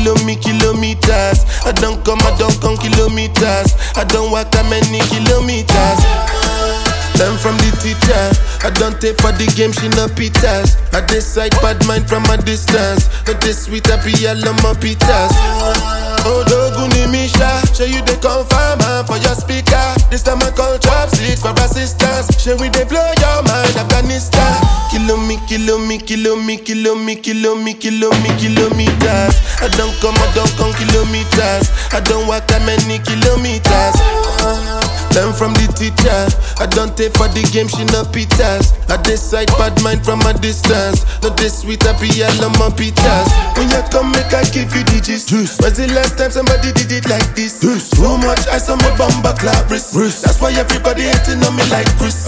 kilometers. I don't come kilometers. I don't walk that many kilometers. Learn from the teacher. I don't take for the game, she no pitas. I decide bad mind from a distance. But this sweet happy yellow my pitas. Oh, Doguni Misha, show you the confirm for your speaker. This time I call chopsticks for assistance. Show we they blow your mind, Afghanistan. Kilometers. I don't come kilometers. I don't walk that many kilometers. Learn from the teacher. I don't take for the game, she no pitas. I decide bad mind from a distance. Not this sweet happy yellow my pitas. When you come make I give you digits. When's the last time somebody did it like this? Too much ice on my bumper clap wrist. That's why everybody hating on me like Chris.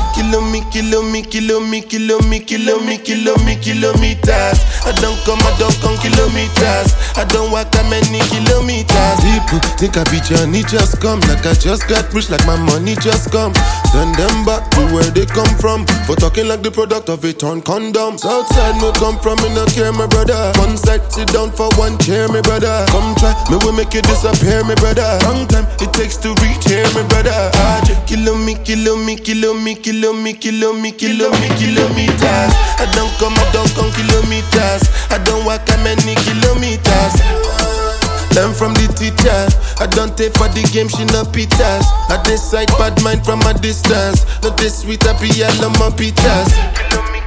Kilometers. I don't come kilometers. I don't walk that many kilometers. People think I be Johnny just come. Like I just got rich, like my money just come. Send them back to where they come from. For talking like the product of a torn condom. Southside me come from, me no care, my brother. One side, sit down for one chair, my brother. Come try, me will make you disappear, my brother. Long time it takes to reach here, my brother. Kilometers. I don't come kilometers. I don't walk that many kilometers. Learn from the teacher. I don't take for the game, she no pitas. I decide bad mind from a distance. Not this sweet happy yellow my pitas.